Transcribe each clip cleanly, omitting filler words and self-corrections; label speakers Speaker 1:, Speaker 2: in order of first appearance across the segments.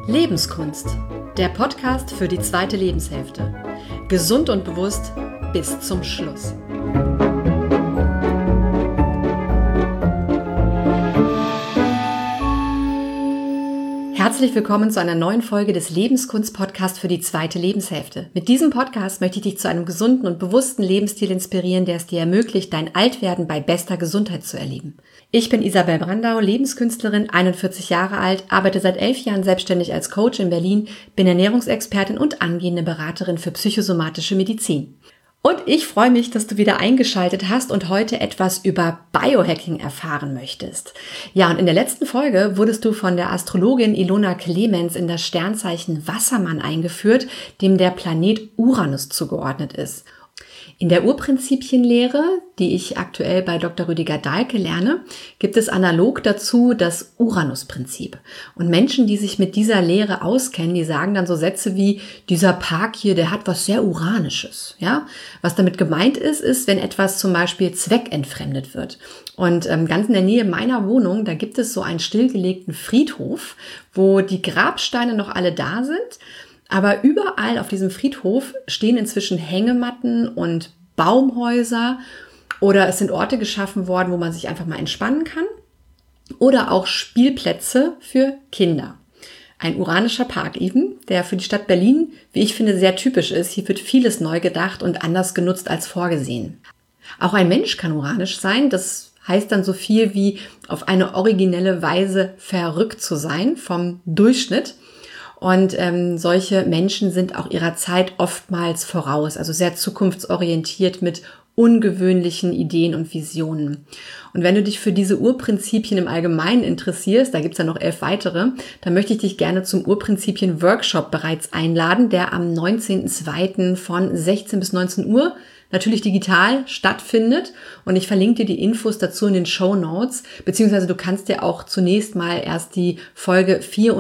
Speaker 1: Lebenskunst, der Podcast für die zweite Lebenshälfte. Gesund und bewusst bis zum Schluss. Herzlich willkommen zu einer neuen Folge des Lebenskunst-Podcasts für die zweite Lebenshälfte. Mit diesem Podcast möchte ich dich zu einem gesunden und bewussten Lebensstil inspirieren, der es dir ermöglicht, dein Altwerden bei bester Gesundheit zu erleben. Ich bin Isabel Brandau, Lebenskünstlerin, 41 Jahre alt, arbeite seit 11 Jahren selbstständig als Coach in Berlin, bin Ernährungsexpertin und angehende Beraterin für psychosomatische Medizin. Und ich freue mich, dass du wieder eingeschaltet hast und heute etwas über Biohacking erfahren möchtest. Ja, und in der letzten Folge wurdest du von der Astrologin Ilona Clemens in das Sternzeichen Wassermann eingeführt, dem der Planet Uranus zugeordnet ist. In der Urprinzipienlehre, die ich aktuell bei Dr. Rüdiger Dahlke lerne, gibt es analog dazu das Uranus-Prinzip. Und Menschen, die sich mit dieser Lehre auskennen, die sagen dann so Sätze wie, dieser Park hier, der hat was sehr Uranisches. Ja? Was damit gemeint ist, wenn etwas zum Beispiel zweckentfremdet wird. Und ganz in der Nähe meiner Wohnung, da gibt es so einen stillgelegten Friedhof, wo die Grabsteine noch alle da sind. Aber überall auf diesem Friedhof stehen inzwischen Hängematten und Baumhäuser oder es sind Orte geschaffen worden, wo man sich einfach mal entspannen kann oder auch Spielplätze für Kinder. Ein uranischer Park eben, der für die Stadt Berlin, wie ich finde, sehr typisch ist. Hier wird vieles neu gedacht und anders genutzt als vorgesehen. Auch ein Mensch kann uranisch sein, das heißt dann so viel wie auf eine originelle Weise verrückt zu sein vom Durchschnitt. Und solche Menschen sind auch ihrer Zeit oftmals voraus, also sehr zukunftsorientiert mit ungewöhnlichen Ideen und Visionen. Und wenn du dich für diese Urprinzipien im Allgemeinen interessierst, da gibt's ja noch 11 weitere, dann möchte ich dich gerne zum Urprinzipien-Workshop bereits einladen, der am 19.02. von 16 bis 19 Uhr natürlich digital stattfindet und ich verlinke dir die Infos dazu in den Shownotes, beziehungsweise du kannst dir auch zunächst mal erst die Folge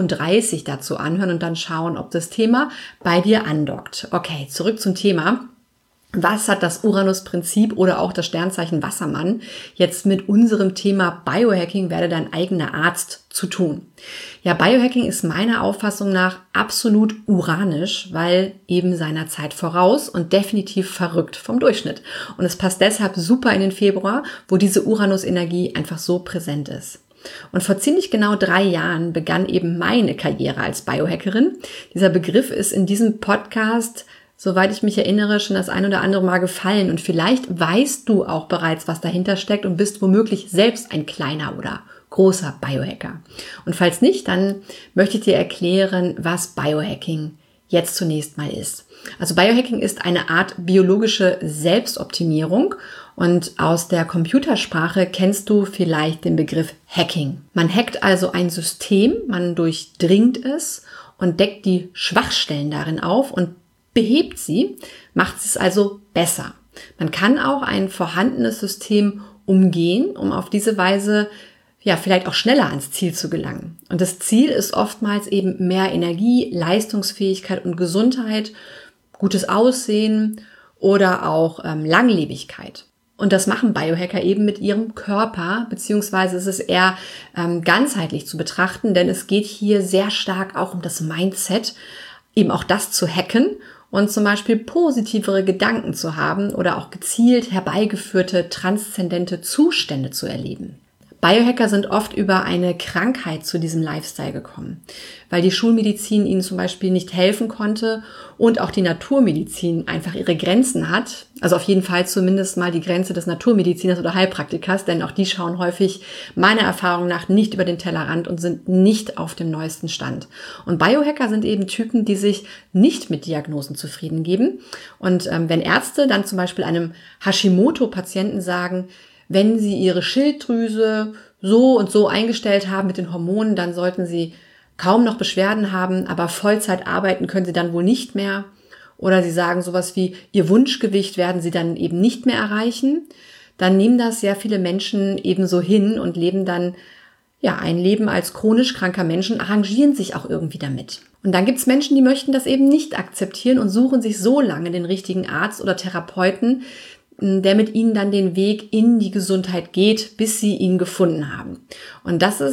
Speaker 1: 34 dazu anhören und dann schauen, ob das Thema bei dir andockt. Okay, zurück zum Thema. Was hat das Uranus-Prinzip oder auch das Sternzeichen Wassermann jetzt mit unserem Thema Biohacking, werde dein eigener Arzt, zu tun? Ja, Biohacking ist meiner Auffassung nach absolut uranisch, weil eben seiner Zeit voraus und definitiv verrückt vom Durchschnitt. Und es passt deshalb super in den Februar, wo diese Uranus-Energie einfach so präsent ist. Und vor ziemlich genau 3 Jahren begann eben meine Karriere als Biohackerin. Dieser Begriff ist in diesem Podcast, soweit ich mich erinnere, schon das ein oder andere Mal gefallen und vielleicht weißt du auch bereits, was dahinter steckt und bist womöglich selbst ein kleiner oder großer Biohacker. Und falls nicht, dann möchte ich dir erklären, was Biohacking jetzt zunächst mal ist. Also Biohacking ist eine Art biologische Selbstoptimierung und aus der Computersprache kennst du vielleicht den Begriff Hacking. Man hackt also ein System, man durchdringt es und deckt die Schwachstellen darin auf und behebt sie, macht es also besser. Man kann auch ein vorhandenes System umgehen, um auf diese Weise ja vielleicht auch schneller ans Ziel zu gelangen. Und das Ziel ist oftmals eben mehr Energie, Leistungsfähigkeit und Gesundheit, gutes Aussehen oder auch Langlebigkeit. Und das machen Biohacker eben mit ihrem Körper, beziehungsweise ist es eher ganzheitlich zu betrachten, denn es geht hier sehr stark auch um das Mindset, eben auch das zu hacken und zum Beispiel positivere Gedanken zu haben oder auch gezielt herbeigeführte transzendente Zustände zu erleben. Biohacker sind oft über eine Krankheit zu diesem Lifestyle gekommen, weil die Schulmedizin ihnen zum Beispiel nicht helfen konnte und auch die Naturmedizin einfach ihre Grenzen hat. Also auf jeden Fall zumindest mal die Grenze des Naturmediziners oder Heilpraktikers, denn auch die schauen häufig meiner Erfahrung nach nicht über den Tellerrand und sind nicht auf dem neuesten Stand. Und Biohacker sind eben Typen, die sich nicht mit Diagnosen zufrieden geben. Und wenn Ärzte dann zum Beispiel einem Hashimoto-Patienten sagen, wenn Sie Ihre Schilddrüse so und so eingestellt haben mit den Hormonen, dann sollten Sie kaum noch Beschwerden haben, aber Vollzeit arbeiten können Sie dann wohl nicht mehr. Oder Sie sagen sowas wie, Ihr Wunschgewicht werden Sie dann eben nicht mehr erreichen. Dann nehmen das sehr viele Menschen eben so hin und leben dann ja ein Leben als chronisch kranker Menschen, arrangieren sich auch irgendwie damit. Und dann gibt es Menschen, die möchten das eben nicht akzeptieren und suchen sich so lange den richtigen Arzt oder Therapeuten, der mit ihnen dann den Weg in die Gesundheit geht, bis sie ihn gefunden haben. Und das ist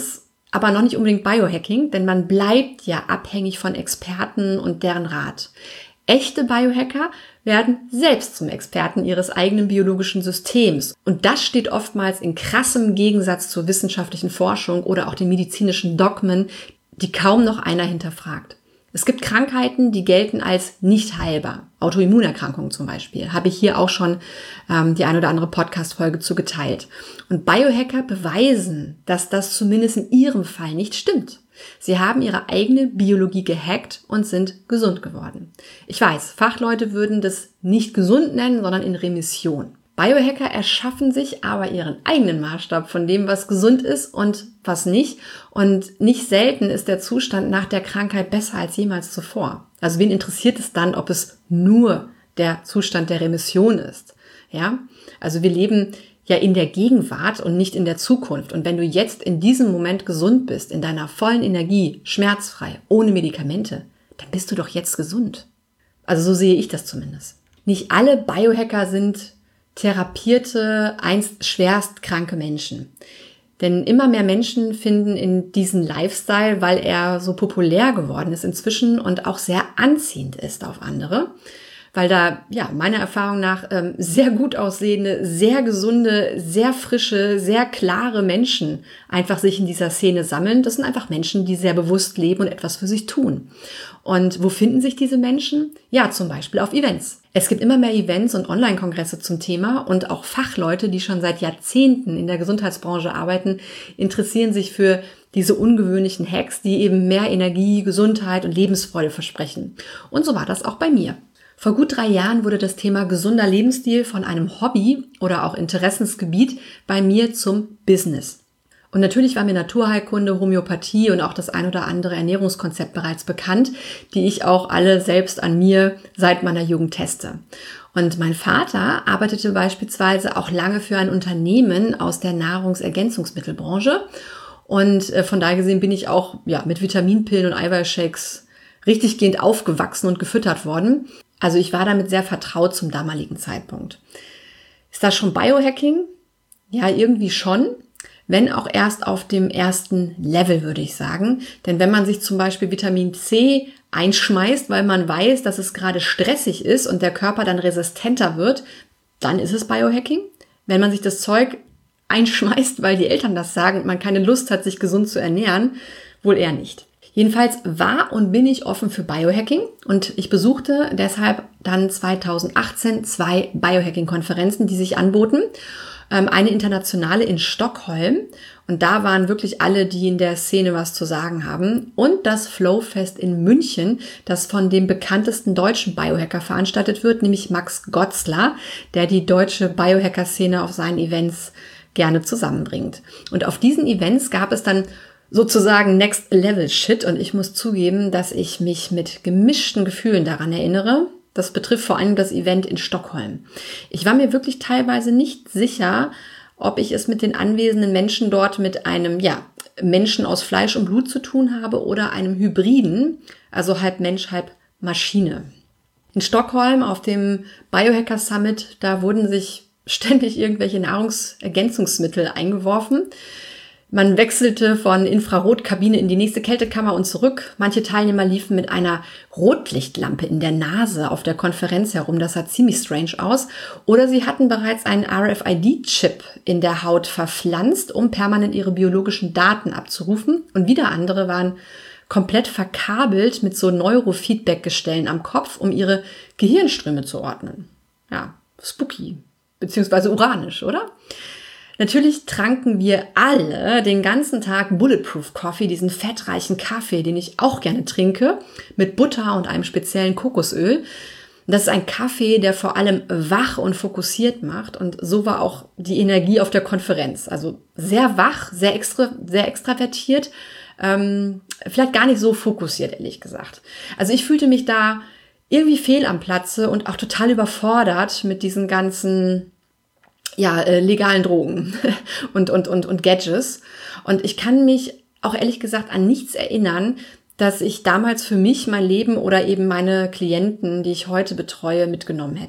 Speaker 1: aber noch nicht unbedingt Biohacking, denn man bleibt ja abhängig von Experten und deren Rat. Echte Biohacker werden selbst zum Experten ihres eigenen biologischen Systems. Und das steht oftmals in krassem Gegensatz zur wissenschaftlichen Forschung oder auch den medizinischen Dogmen, die kaum noch einer hinterfragt. Es gibt Krankheiten, die gelten als nicht heilbar. Autoimmunerkrankungen zum Beispiel. Habe ich hier auch schon die ein oder andere Podcast-Folge zu geteilt. Und Biohacker beweisen, dass das zumindest in ihrem Fall nicht stimmt. Sie haben ihre eigene Biologie gehackt und sind gesund geworden. Ich weiß, Fachleute würden das nicht gesund nennen, sondern in Remission. Biohacker erschaffen sich aber ihren eigenen Maßstab von dem, was gesund ist und was nicht. Und nicht selten ist der Zustand nach der Krankheit besser als jemals zuvor. Also wen interessiert es dann, ob es nur der Zustand der Remission ist? Ja, also wir leben ja in der Gegenwart und nicht in der Zukunft. Und wenn du jetzt in diesem Moment gesund bist, in deiner vollen Energie, schmerzfrei, ohne Medikamente, dann bist du doch jetzt gesund. Also so sehe ich das zumindest. Nicht alle Biohacker sind therapierte, einst schwerst kranke Menschen. Denn immer mehr Menschen finden in diesen Lifestyle, weil er so populär geworden ist inzwischen und auch sehr anziehend ist auf andere. Weil da, ja, meiner Erfahrung nach sehr gut aussehende, sehr gesunde, sehr frische, sehr klare Menschen einfach sich in dieser Szene sammeln. Das sind einfach Menschen, die sehr bewusst leben und etwas für sich tun. Und wo finden sich diese Menschen? Ja, zum Beispiel auf Events. Es gibt immer mehr Events und Online-Kongresse zum Thema und auch Fachleute, die schon seit Jahrzehnten in der Gesundheitsbranche arbeiten, interessieren sich für diese ungewöhnlichen Hacks, die eben mehr Energie, Gesundheit und Lebensfreude versprechen. Und so war das auch bei mir. Vor gut 3 Jahren wurde das Thema gesunder Lebensstil von einem Hobby oder auch Interessensgebiet bei mir zum Business. Und natürlich war mir Naturheilkunde, Homöopathie und auch das ein oder andere Ernährungskonzept bereits bekannt, die ich auch alle selbst an mir seit meiner Jugend teste. Und mein Vater arbeitete beispielsweise auch lange für ein Unternehmen aus der Nahrungsergänzungsmittelbranche. Und von daher gesehen bin ich auch mit Vitaminpillen und Eiweißshakes richtiggehend aufgewachsen und gefüttert worden. Also ich war damit sehr vertraut zum damaligen Zeitpunkt. Ist das schon Biohacking? Ja, irgendwie schon. Wenn auch erst auf dem ersten Level, würde ich sagen. Denn wenn man sich zum Beispiel Vitamin C einschmeißt, weil man weiß, dass es gerade stressig ist und der Körper dann resistenter wird, dann ist es Biohacking. Wenn man sich das Zeug einschmeißt, weil die Eltern das sagen und man keine Lust hat, sich gesund zu ernähren, wohl eher nicht. Jedenfalls war und bin ich offen für Biohacking und ich besuchte deshalb dann 2018 2 Biohacking-Konferenzen, die sich anboten. Eine internationale in Stockholm und da waren wirklich alle, die in der Szene was zu sagen haben, und das Flowfest in München, das von dem bekanntesten deutschen Biohacker veranstaltet wird, nämlich Max Gotzler, der die deutsche Biohacker-Szene auf seinen Events gerne zusammenbringt. Und auf diesen Events gab es dann sozusagen Next-Level-Shit und ich muss zugeben, dass ich mich mit gemischten Gefühlen daran erinnere. Das betrifft vor allem das Event in Stockholm. Ich war mir wirklich teilweise nicht sicher, ob ich es mit den anwesenden Menschen dort mit einem Menschen aus Fleisch und Blut zu tun habe oder einem Hybriden, also halb Mensch, halb Maschine. In Stockholm auf dem Biohacker Summit, da wurden sich ständig irgendwelche Nahrungsergänzungsmittel eingeworfen. Man wechselte von Infrarotkabine in die nächste Kältekammer und zurück. Manche Teilnehmer liefen mit einer Rotlichtlampe in der Nase auf der Konferenz herum. Das sah ziemlich strange aus. Oder sie hatten bereits einen RFID-Chip in der Haut verpflanzt, um permanent ihre biologischen Daten abzurufen. Und wieder andere waren komplett verkabelt mit so Neurofeedback-Gestellen am Kopf, um ihre Gehirnströme zu ordnen. Ja, spooky, beziehungsweise uranisch, oder? Natürlich tranken wir alle den ganzen Tag Bulletproof Coffee, diesen fettreichen Kaffee, den ich auch gerne trinke, mit Butter und einem speziellen Kokosöl. Das ist ein Kaffee, der vor allem wach und fokussiert macht, und so war auch die Energie auf der Konferenz. Also sehr wach, sehr extravertiert, vielleicht gar nicht so fokussiert, ehrlich gesagt. Also ich fühlte mich da irgendwie fehl am Platze und auch total überfordert mit diesen ganzen legalen Drogen und Gadgets. Und ich kann mich auch ehrlich gesagt an nichts erinnern, dass ich damals für mich, mein Leben oder eben meine Klienten, die ich heute betreue, mitgenommen hätte.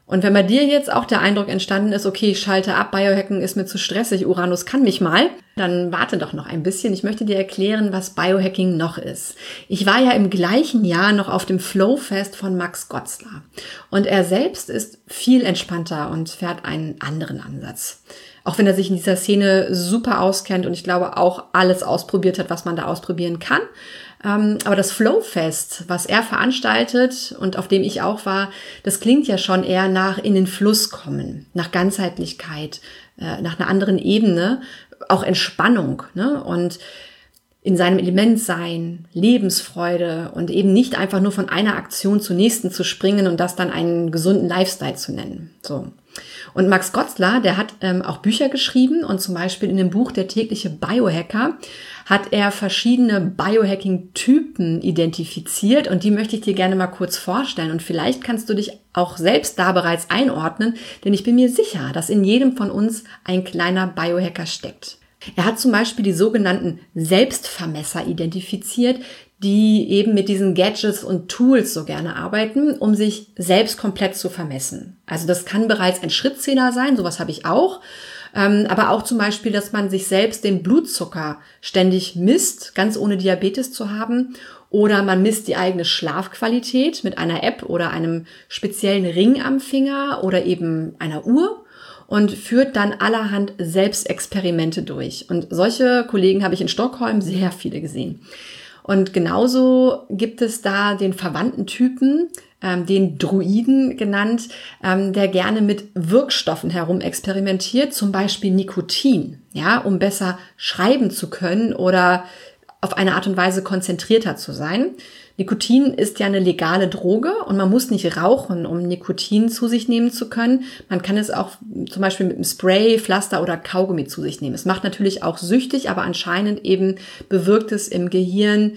Speaker 1: Und wenn bei dir jetzt auch der Eindruck entstanden ist, okay, ich schalte ab, Biohacken ist mir zu stressig, Uranus kann mich mal, dann warte doch noch ein bisschen. Ich möchte dir erklären, was Biohacking noch ist. Ich war ja im gleichen Jahr noch auf dem Flowfest von Max Gotzler. Und er selbst ist viel entspannter und fährt einen anderen Ansatz. Auch wenn er sich in dieser Szene super auskennt und ich glaube auch alles ausprobiert hat, was man da ausprobieren kann. Aber das Flowfest, was er veranstaltet und auf dem ich auch war, das klingt ja schon eher nach in den Fluss kommen, nach Ganzheitlichkeit, nach einer anderen Ebene, auch Entspannung, ne? Und in seinem Element sein, Lebensfreude und eben nicht einfach nur von einer Aktion zur nächsten zu springen und das dann einen gesunden Lifestyle zu nennen. So. Und Max Gotzler, der hat auch Bücher geschrieben und zum Beispiel in dem Buch Der tägliche Biohacker hat er verschiedene Biohacking-Typen identifiziert und die möchte ich dir gerne mal kurz vorstellen und vielleicht kannst du dich auch selbst da bereits einordnen, denn ich bin mir sicher, dass in jedem von uns ein kleiner Biohacker steckt. Er hat zum Beispiel die sogenannten Selbstvermesser identifiziert, die eben mit diesen Gadgets und Tools so gerne arbeiten, um sich selbst komplett zu vermessen. Also das kann bereits ein Schrittzähler sein, sowas habe ich auch. Aber auch zum Beispiel, dass man sich selbst den Blutzucker ständig misst, ganz ohne Diabetes zu haben. Oder man misst die eigene Schlafqualität mit einer App oder einem speziellen Ring am Finger oder eben einer Uhr und führt dann allerhand Selbstexperimente durch. Und solche Kollegen habe ich in Stockholm sehr viele gesehen. Und genauso gibt es da den verwandten Typen, den Druiden genannt, der gerne mit Wirkstoffen herumexperimentiert, zum Beispiel Nikotin, ja, um besser schreiben zu können oder auf eine Art und Weise konzentrierter zu sein. Nikotin ist ja eine legale Droge und man muss nicht rauchen, um Nikotin zu sich nehmen zu können. Man kann es auch zum Beispiel mit einem Spray, Pflaster oder Kaugummi zu sich nehmen. Es macht natürlich auch süchtig, aber anscheinend eben bewirkt es im Gehirn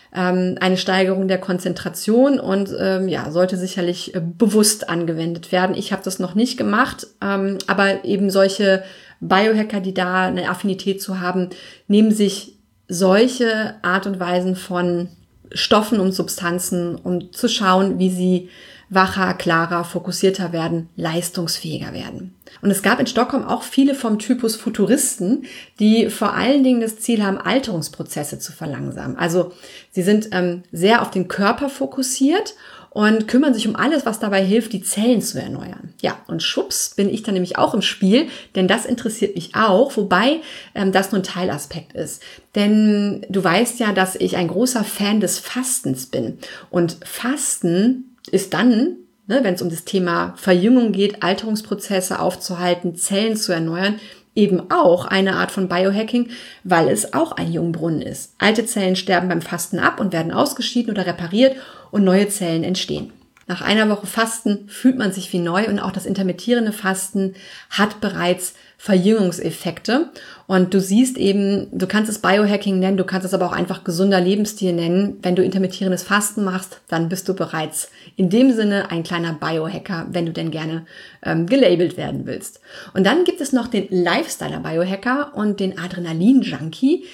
Speaker 1: eine Steigerung der Konzentration und sollte sicherlich bewusst angewendet werden. Ich habe das noch nicht gemacht, aber eben solche Biohacker, die da eine Affinität zu haben, nehmen sich solche Art und Weisen von Stoffen und Substanzen, um zu schauen, wie sie wacher, klarer, fokussierter werden, leistungsfähiger werden. Und es gab in Stockholm auch viele vom Typus Futuristen, die vor allen Dingen das Ziel haben, Alterungsprozesse zu verlangsamen. Also sie sind sehr auf den Körper fokussiert und kümmern sich um alles, was dabei hilft, die Zellen zu erneuern. Ja, und schwupps bin ich dann nämlich auch im Spiel, denn das interessiert mich auch, wobei das nur ein Teilaspekt ist. Denn du weißt ja, dass ich ein großer Fan des Fastens bin. Und Fasten ist dann, wenn es um das Thema Verjüngung geht, Alterungsprozesse aufzuhalten, Zellen zu erneuern, eben auch eine Art von Biohacking, weil es auch ein Jungbrunnen ist. Alte Zellen sterben beim Fasten ab und werden ausgeschieden oder repariert und neue Zellen entstehen. Nach einer Woche Fasten fühlt man sich wie neu und auch das intermittierende Fasten hat bereits Verjüngungseffekte. Und du siehst eben, du kannst es Biohacking nennen, du kannst es aber auch einfach gesunder Lebensstil nennen. Wenn du intermittierendes Fasten machst, dann bist du bereits in dem Sinne ein kleiner Biohacker, wenn du denn gerne gelabelt werden willst. Und dann gibt es noch den Lifestyler-Biohacker und den Adrenalin-Junkie,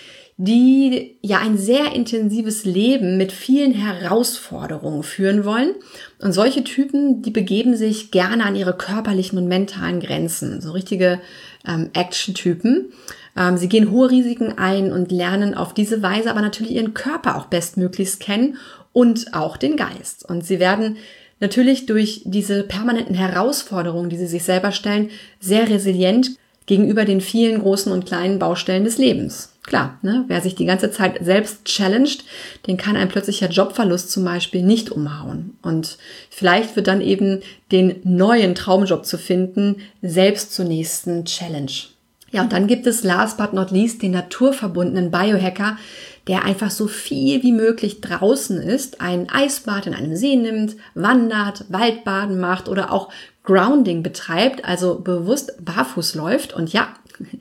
Speaker 1: die ja ein sehr intensives Leben mit vielen Herausforderungen führen wollen. Und solche Typen, die begeben sich gerne an ihre körperlichen und mentalen Grenzen. So richtige Action-Typen. Sie gehen hohe Risiken ein und lernen auf diese Weise aber natürlich ihren Körper auch bestmöglichst kennen und auch den Geist. Und sie werden natürlich durch diese permanenten Herausforderungen, die sie sich selber stellen, sehr resilient gegenüber den vielen großen und kleinen Baustellen des Lebens. Klar, wer sich die ganze Zeit selbst challenged, den kann ein plötzlicher Jobverlust zum Beispiel nicht umhauen. Und vielleicht wird dann eben den neuen Traumjob zu finden, selbst zur nächsten Challenge. Ja, und dann gibt es last but not least den naturverbundenen Biohacker, der einfach so viel wie möglich draußen ist, ein Eisbad in einem See nimmt, wandert, Waldbaden macht oder auch Grounding betreibt, also bewusst barfuß läuft. Und ja,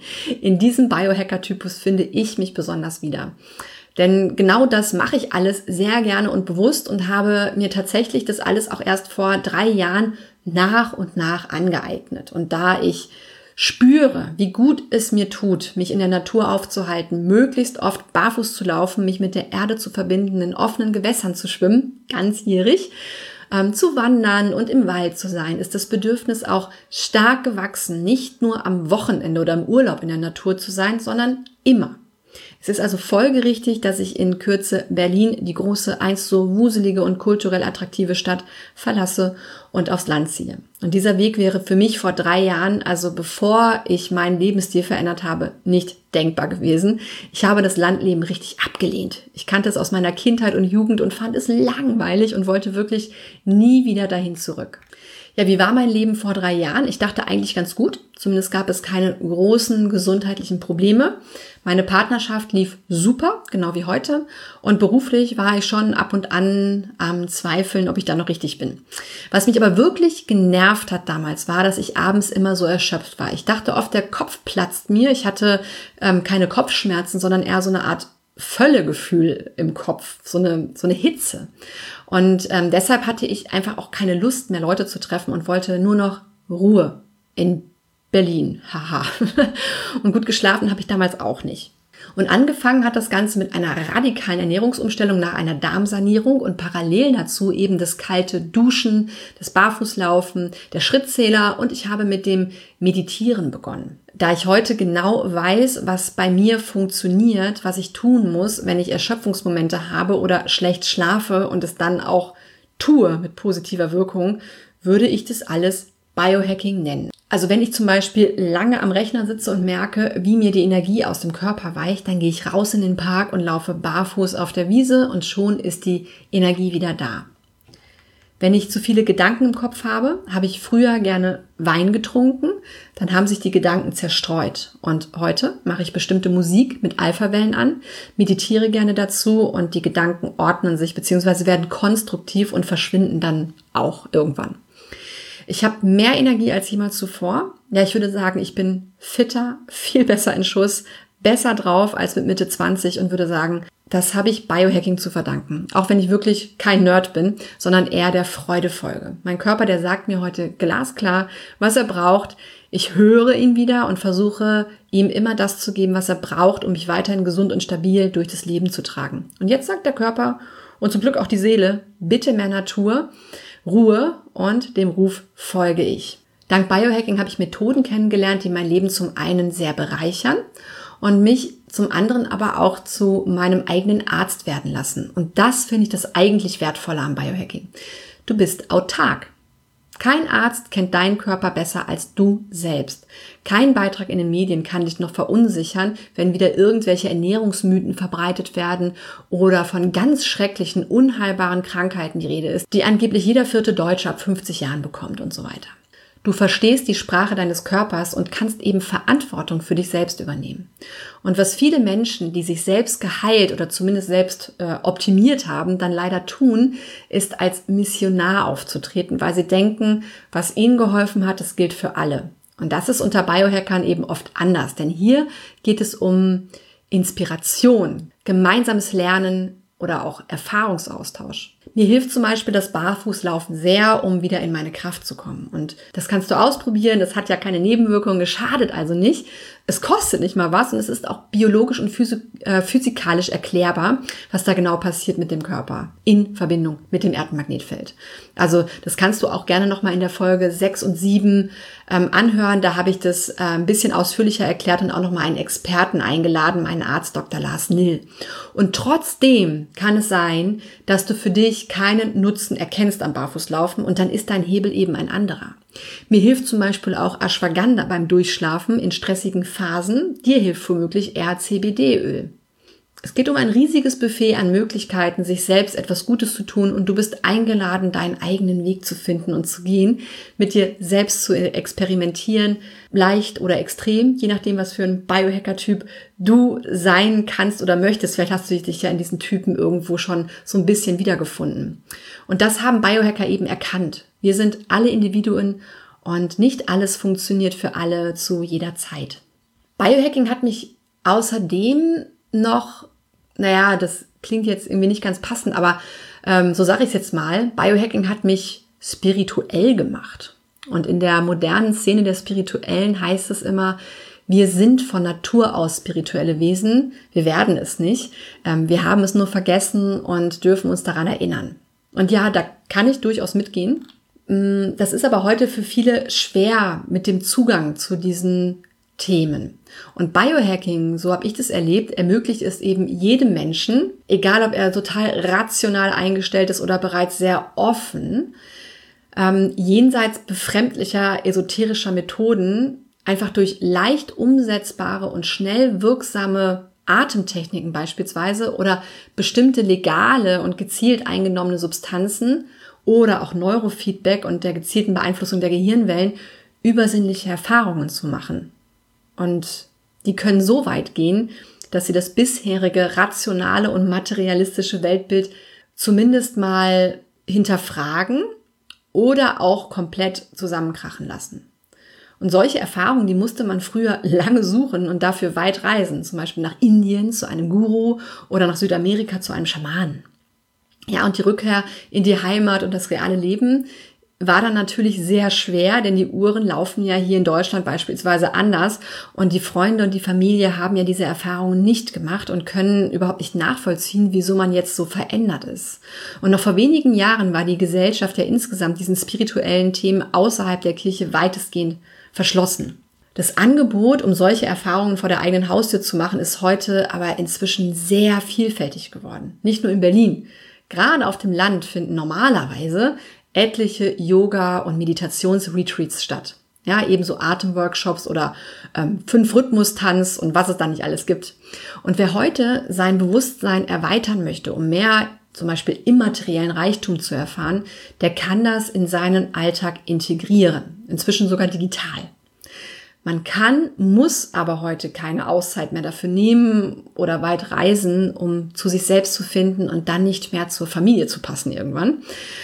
Speaker 1: in diesem Biohacker-Typus finde ich mich besonders wieder. Denn genau das mache ich alles sehr gerne und bewusst und habe mir tatsächlich das alles auch erst vor 3 Jahren nach und nach angeeignet. Und da ich spüre, wie gut es mir tut, mich in der Natur aufzuhalten, möglichst oft barfuß zu laufen, mich mit der Erde zu verbinden, in offenen Gewässern zu schwimmen, ganzjährig, zu wandern und im Wald zu sein, ist das Bedürfnis auch stark gewachsen, nicht nur am Wochenende oder im Urlaub in der Natur zu sein, sondern immer. Es ist also folgerichtig, dass ich in Kürze Berlin, die große, einst so wuselige und kulturell attraktive Stadt, verlasse und aufs Land ziehe. Und dieser Weg wäre für mich vor 3 Jahren, also bevor ich meinen Lebensstil verändert habe, nicht denkbar gewesen. Ich habe das Landleben richtig abgelehnt. Ich kannte es aus meiner Kindheit und Jugend und fand es langweilig und wollte wirklich nie wieder dahin zurück. Ja, wie war mein Leben vor 3 Jahren? Ich dachte eigentlich ganz gut. Zumindest gab es keine großen gesundheitlichen Probleme. Meine Partnerschaft lief super, genau wie heute. Und beruflich war ich schon ab und an am Zweifeln, ob ich da noch richtig bin. Was mich aber wirklich genervt hat damals, war, dass ich abends immer so erschöpft war. Ich dachte oft, der Kopf platzt mir. Ich hatte keine Kopfschmerzen, sondern eher so eine Art Völlegefühl im Kopf, so eine Hitze. Und deshalb hatte ich einfach auch keine Lust mehr, Leute zu treffen und wollte nur noch Ruhe in Berlin. Haha. Und gut geschlafen habe ich damals auch nicht. Und angefangen hat das Ganze mit einer radikalen Ernährungsumstellung nach einer Darmsanierung und parallel dazu eben das kalte Duschen, das Barfußlaufen, der Schrittzähler und ich habe mit dem Meditieren begonnen. Da ich heute genau weiß, was bei mir funktioniert, was ich tun muss, wenn ich Erschöpfungsmomente habe oder schlecht schlafe und es dann auch tue mit positiver Wirkung, würde ich das alles Biohacking nennen. Also wenn ich zum Beispiel lange am Rechner sitze und merke, wie mir die Energie aus dem Körper weicht, dann gehe ich raus in den Park und laufe barfuß auf der Wiese und schon ist die Energie wieder da. Wenn ich zu viele Gedanken im Kopf habe, habe ich früher gerne Wein getrunken, dann haben sich die Gedanken zerstreut. Und heute mache ich bestimmte Musik mit Alphawellen an, meditiere gerne dazu und die Gedanken ordnen sich bzw. werden konstruktiv und verschwinden dann auch irgendwann. Ich habe mehr Energie als jemals zuvor. Ja, ich würde sagen, ich bin fitter, viel besser in Schuss, besser drauf als mit Mitte 20 und würde sagen, das habe ich Biohacking zu verdanken. Auch wenn ich wirklich kein Nerd bin, sondern eher der Freude folge. Mein Körper, der sagt mir heute glasklar, was er braucht. Ich höre ihn wieder und versuche, ihm immer das zu geben, was er braucht, um mich weiterhin gesund und stabil durch das Leben zu tragen. Und jetzt sagt der Körper und zum Glück auch die Seele, bitte mehr Natur, Ruhe und dem Ruf folge ich. Dank Biohacking habe ich Methoden kennengelernt, die mein Leben zum einen sehr bereichern und mich zum anderen aber auch zu meinem eigenen Arzt werden lassen. Und das finde ich das eigentlich Wertvolle am Biohacking. Du bist autark. Kein Arzt kennt deinen Körper besser als du selbst. Kein Beitrag in den Medien kann dich noch verunsichern, wenn wieder irgendwelche Ernährungsmythen verbreitet werden oder von ganz schrecklichen, unheilbaren Krankheiten die Rede ist, die angeblich jeder 4. Deutsche ab 50 Jahren bekommt und so weiter. Du verstehst die Sprache deines Körpers und kannst eben Verantwortung für dich selbst übernehmen. Und was viele Menschen, die sich selbst geheilt oder zumindest selbst optimiert haben, dann leider tun, ist als Missionar aufzutreten, weil sie denken, was ihnen geholfen hat, das gilt für alle. Und das ist unter Biohackern eben oft anders, denn hier geht es um Inspiration, gemeinsames Lernen oder auch Erfahrungsaustausch. Mir hilft zum Beispiel das Barfußlaufen sehr, um wieder in meine Kraft zu kommen. Und das kannst du ausprobieren, das hat ja keine Nebenwirkungen, es schadet also nicht. Es kostet nicht mal was und es ist auch biologisch und physikalisch erklärbar, was da genau passiert mit dem Körper in Verbindung mit dem Erdmagnetfeld. Also das kannst du auch gerne nochmal in der Folge 6 und 7 anhören. Da habe ich das ein bisschen ausführlicher erklärt und auch nochmal einen Experten eingeladen, meinen Arzt Dr. Lars Nill. Und trotzdem kann es sein, dass du für dich keinen Nutzen erkennst am Barfußlaufen und dann ist dein Hebel eben ein anderer. Mir hilft zum Beispiel auch Ashwagandha beim Durchschlafen in stressigen Phasen. Dir hilft womöglich eher CBD-Öl. Es geht um ein riesiges Buffet an Möglichkeiten, sich selbst etwas Gutes zu tun und du bist eingeladen, deinen eigenen Weg zu finden und zu gehen, mit dir selbst zu experimentieren, leicht oder extrem, je nachdem, was für ein Biohacker-Typ du sein kannst oder möchtest. Vielleicht hast du dich ja in diesen Typen irgendwo schon so ein bisschen wiedergefunden. Und das haben Biohacker eben erkannt. Wir sind alle Individuen und nicht alles funktioniert für alle zu jeder Zeit. Biohacking hat mich außerdem noch, das klingt jetzt irgendwie nicht ganz passend, aber so sage ich es jetzt mal, Biohacking hat mich spirituell gemacht. Und in der modernen Szene der Spirituellen heißt es immer, wir sind von Natur aus spirituelle Wesen, wir werden es nicht. Wir haben es nur vergessen und dürfen uns daran erinnern. Und ja, da kann ich durchaus mitgehen. Das ist aber heute für viele schwer mit dem Zugang zu diesen Themen. Und Biohacking, so habe ich das erlebt, ermöglicht es eben jedem Menschen, egal ob er total rational eingestellt ist oder bereits sehr offen, jenseits befremdlicher, esoterischer Methoden, einfach durch leicht umsetzbare und schnell wirksame Atemtechniken beispielsweise oder bestimmte legale und gezielt eingenommene Substanzen oder auch Neurofeedback und der gezielten Beeinflussung der Gehirnwellen übersinnliche Erfahrungen zu machen. Und die können so weit gehen, dass sie das bisherige rationale und materialistische Weltbild zumindest mal hinterfragen oder auch komplett zusammenkrachen lassen. Und solche Erfahrungen, die musste man früher lange suchen und dafür weit reisen, zum Beispiel nach Indien zu einem Guru oder nach Südamerika zu einem Schamanen. Ja, und die Rückkehr in die Heimat und das reale Leben war dann natürlich sehr schwer, denn die Uhren laufen ja hier in Deutschland beispielsweise anders und die Freunde und die Familie haben ja diese Erfahrungen nicht gemacht und können überhaupt nicht nachvollziehen, wieso man jetzt so verändert ist. Und noch vor wenigen Jahren war die Gesellschaft ja insgesamt diesen spirituellen Themen außerhalb der Kirche weitestgehend verschlossen. Das Angebot, um solche Erfahrungen vor der eigenen Haustür zu machen, ist heute aber inzwischen sehr vielfältig geworden. Nicht nur in Berlin. Gerade auf dem Land finden normalerweise etliche Yoga- und Meditationsretreats statt. Ja, ebenso Atemworkshops oder 5-Rhythmus-Tanz und was es da nicht alles gibt. Und wer heute sein Bewusstsein erweitern möchte, um mehr zum Beispiel immateriellen Reichtum zu erfahren, der kann das in seinen Alltag integrieren. Inzwischen sogar digital. Man kann, muss aber heute keine Auszeit mehr dafür nehmen oder weit reisen, um zu sich selbst zu finden und dann nicht mehr zur Familie zu passen irgendwann,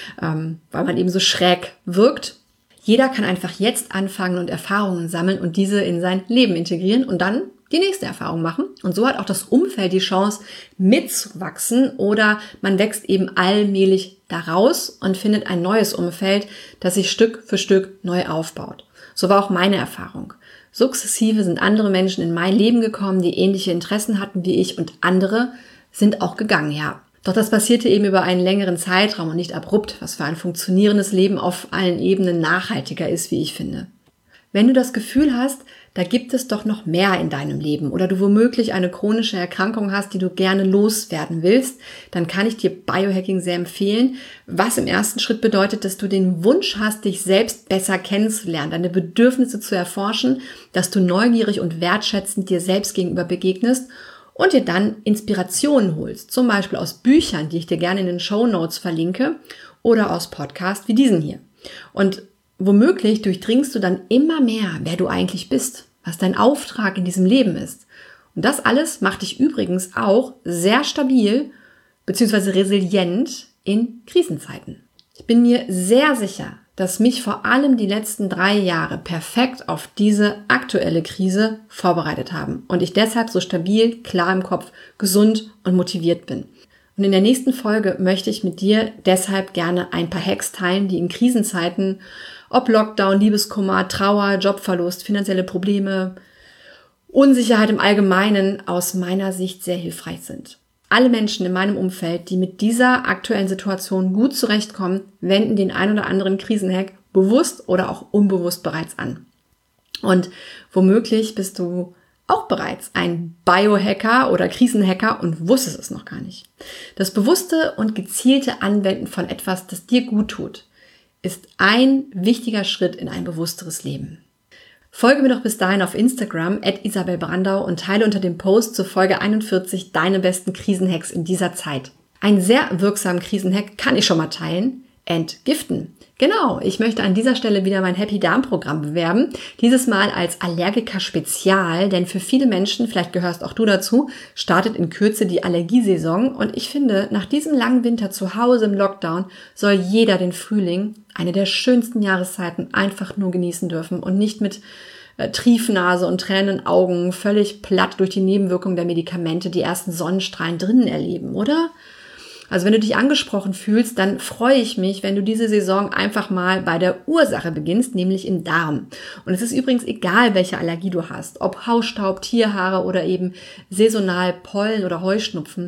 Speaker 1: weil man eben so schräg wirkt. Jeder kann einfach jetzt anfangen und Erfahrungen sammeln und diese in sein Leben integrieren und dann die nächste Erfahrung machen. Und so hat auch das Umfeld die Chance mitzuwachsen oder man wächst eben allmählich daraus und findet ein neues Umfeld, das sich Stück für Stück neu aufbaut. So war auch meine Erfahrung. Sukzessive sind andere Menschen in mein Leben gekommen, die ähnliche Interessen hatten wie ich und andere sind auch gegangen, ja. Doch das passierte eben über einen längeren Zeitraum und nicht abrupt, was für ein funktionierendes Leben auf allen Ebenen nachhaltiger ist, wie ich finde. Wenn du das Gefühl hast, da gibt es doch noch mehr in deinem Leben oder du womöglich eine chronische Erkrankung hast, die du gerne loswerden willst, dann kann ich dir Biohacking sehr empfehlen, was im ersten Schritt bedeutet, dass du den Wunsch hast, dich selbst besser kennenzulernen, deine Bedürfnisse zu erforschen, dass du neugierig und wertschätzend dir selbst gegenüber begegnest und dir dann Inspirationen holst, zum Beispiel aus Büchern, die ich dir gerne in den Shownotes verlinke oder aus Podcasts wie diesen hier. Und womöglich durchdringst du dann immer mehr, wer du eigentlich bist, was dein Auftrag in diesem Leben ist. Und das alles macht dich übrigens auch sehr stabil bzw. resilient in Krisenzeiten. Ich bin mir sehr sicher, dass mich vor allem die letzten 3 Jahre perfekt auf diese aktuelle Krise vorbereitet haben und ich deshalb so stabil, klar im Kopf, gesund und motiviert bin. Und in der nächsten Folge möchte ich mit dir deshalb gerne ein paar Hacks teilen, die in Krisenzeiten, ob Lockdown, Liebeskummer, Trauer, Jobverlust, finanzielle Probleme, Unsicherheit im Allgemeinen aus meiner Sicht sehr hilfreich sind. Alle Menschen in meinem Umfeld, die mit dieser aktuellen Situation gut zurechtkommen, wenden den ein oder anderen Krisenhack bewusst oder auch unbewusst bereits an. Und womöglich bist du auch bereits ein Biohacker oder Krisenhacker und wusstest es noch gar nicht. Das bewusste und gezielte Anwenden von etwas, das dir gut tut, ist ein wichtiger Schritt in ein bewussteres Leben. Folge mir doch bis dahin auf Instagram @isabelbrandau und teile unter dem Post zur Folge 41 deine besten Krisenhacks in dieser Zeit. Einen sehr wirksamen Krisenhack kann ich schon mal teilen: Entgiften. Genau, ich möchte an dieser Stelle wieder mein Happy Darm Programm bewerben. Dieses Mal als Allergiker Spezial, denn für viele Menschen, vielleicht gehörst auch du dazu, startet in Kürze die Allergiesaison und ich finde, nach diesem langen Winter zu Hause im Lockdown soll jeder den Frühling, eine der schönsten Jahreszeiten, einfach nur genießen dürfen und nicht mit Triefnase und tränenden Augen völlig platt durch die Nebenwirkungen der Medikamente die ersten Sonnenstrahlen drinnen erleben, oder? Also wenn du dich angesprochen fühlst, dann freue ich mich, wenn du diese Saison einfach mal bei der Ursache beginnst, nämlich im Darm. Und es ist übrigens egal, welche Allergie du hast, ob Hausstaub, Tierhaare oder eben saisonal Pollen oder Heuschnupfen.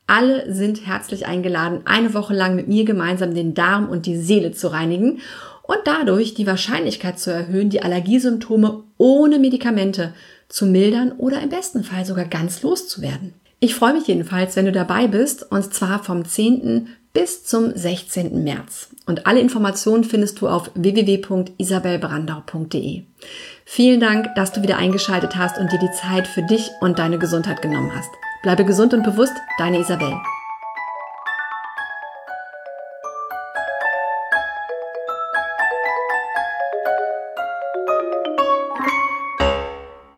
Speaker 1: Alle sind herzlich eingeladen, eine Woche lang mit mir gemeinsam den Darm und die Seele zu reinigen und dadurch die Wahrscheinlichkeit zu erhöhen, die Allergiesymptome ohne Medikamente zu mildern oder im besten Fall sogar ganz loszuwerden. Ich freue mich jedenfalls, wenn du dabei bist, und zwar vom 10. bis zum 16. März. Und alle Informationen findest du auf www.isabelbrandau.de. Vielen Dank, dass du wieder eingeschaltet hast und dir die Zeit für dich und deine Gesundheit genommen hast. Bleibe gesund und bewusst, deine Isabel.